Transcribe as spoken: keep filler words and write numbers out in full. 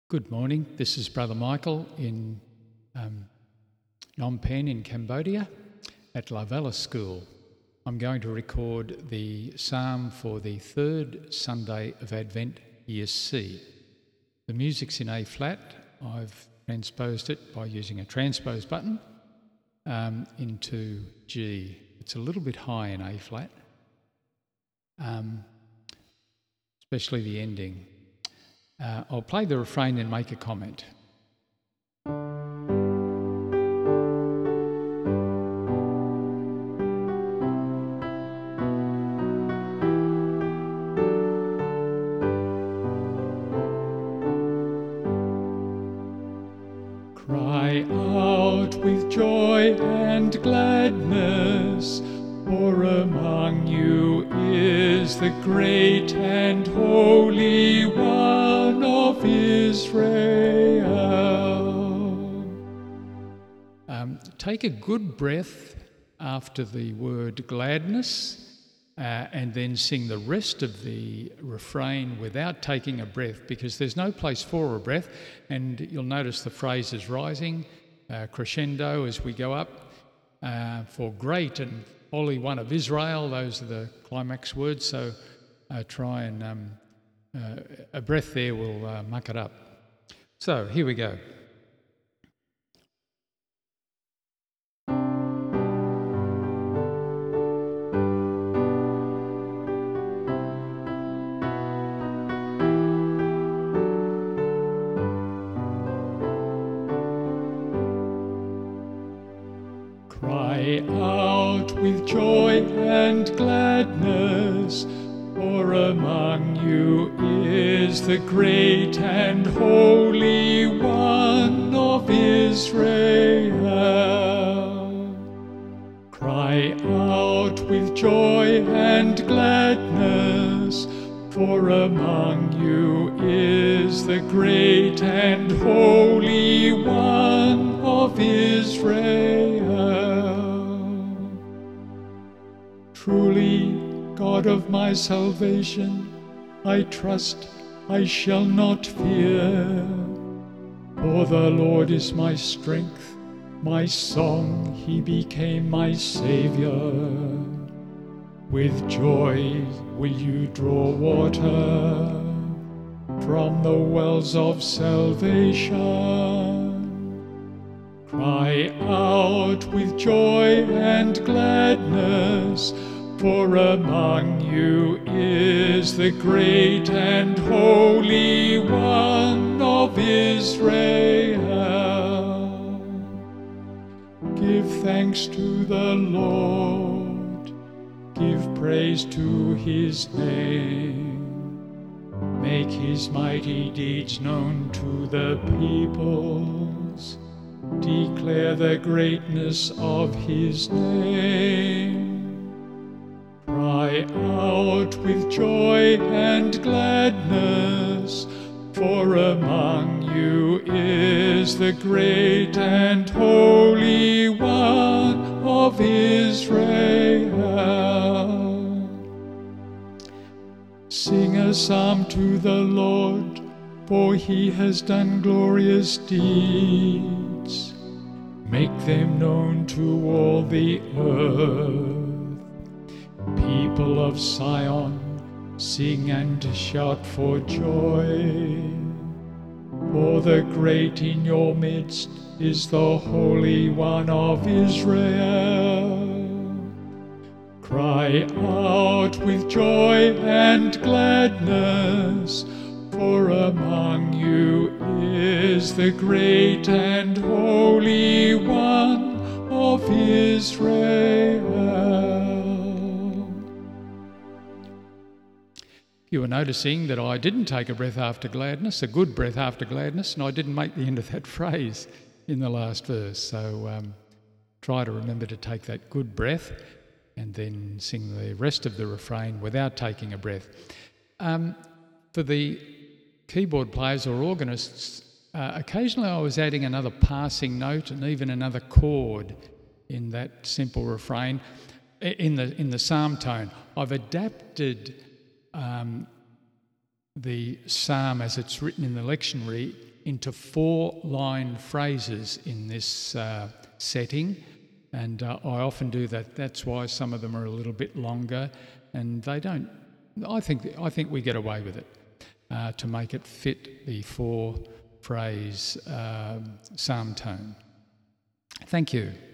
Good morning. This is Brother Michael in um, Phnom Penh in Cambodia at La Vella School. I'm going to record the psalm for the third Sunday of Advent, Year C. The music's in A flat. I've transposed it by using a transpose button um, into G. It's a little bit high in A flat, um, especially the ending. Uh, I'll play the refrain and make a comment. Cry out with joy and gladness, for among you is the great and holy One of Israel. Um, take a good breath after the word gladness, uh, and then sing the rest of the refrain without taking a breath, because there's no place for a breath, and you'll notice the phrase is rising, uh, crescendo as we go up. Uh, for great and Holy One of Israel, those are the climax words, so uh, try and um, uh, a breath there will uh, muck it up. So here we go. Cry out with joy and gladness, for among you is the great and holy One of Israel. Cry out with joy and gladness, for among you is the great and holy One of Israel. Truly, God of my salvation, I trust I shall not fear. For the Lord is my strength, my song, He became my Saviour. With joy will you draw water from the wells of salvation. Cry out with joy and gladness, for among you is the great and holy One of Israel. Give thanks to the Lord, give praise to His name. Make His mighty deeds known to the peoples. Declare the greatness of His name. Cry out with joy and gladness, for among you is the great and holy One of Israel. Sing a psalm to the Lord, for He has done glorious deeds. Make them known to all the earth. People of Zion, sing and shout for joy. For the great in your midst is the Holy One of Israel. Cry out with joy and gladness, for among you is the great and holy One of Israel. You were noticing that I didn't take a breath after gladness, a good breath after gladness, and I didn't make the end of that phrase in the last verse. So um, try to remember to take that good breath and then sing the rest of the refrain without taking a breath. Um, for the keyboard players or organists, uh, occasionally I was adding another passing note and even another chord in that simple refrain in the in the psalm tone. I've adapted um, the psalm as it's written in the lectionary into four-line phrases in this uh, setting, and uh, I often do that. That's why some of them are a little bit longer, and they don't. I think I think we get away with it uh, to make it fit the four-phrase uh, psalm tone. Thank you.